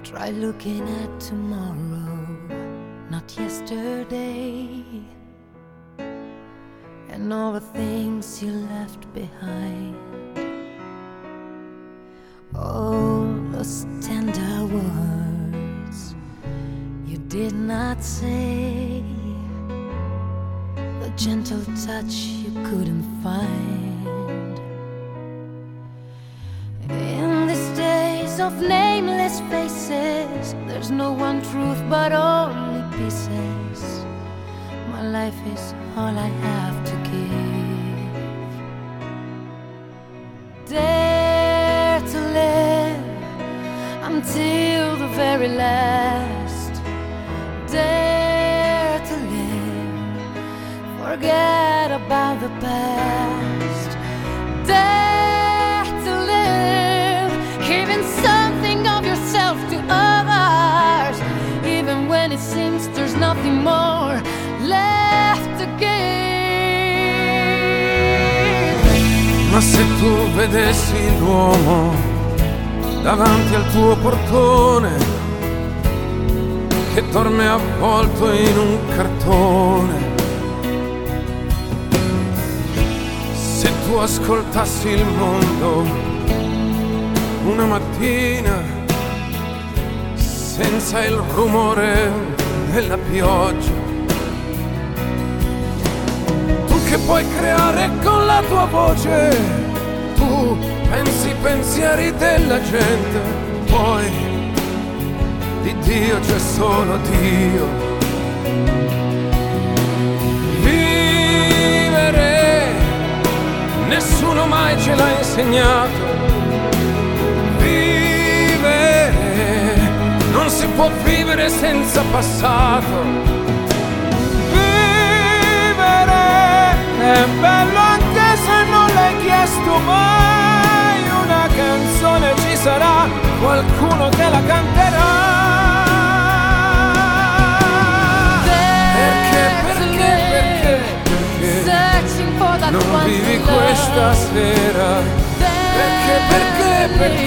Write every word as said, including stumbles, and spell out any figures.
Try looking at tomorrow, not yesterday, and all the things you left behind. All those tender words you did not say, the gentle touch you couldn't find. In these days of nameless faces, there's no one truth but only pieces. My life is all I have to give. Dare to live until the very last. Dare to live, forget about the past. Dare to live, giving something of yourself to others, even when it seems there's nothing more left to give. Ma se tu vedessi l'uomo davanti al tuo portone, che dorme avvolto in un cartone, se tu ascoltassi il mondo una mattina senza il rumore della pioggia, tu che puoi creare con la tua voce, tu pensi i pensieri della gente, poi di Dio c'è solo Dio. Vivere nessuno mai ce l'ha insegnato. Vivere non si può vivere senza passato. Vivere è bello anche se non l'hai chiesto mai. Una canzone ci sarà, qualcuno te la canterà. Perché, perché, perché, perché non vivi questa sera? Perché, perché, perché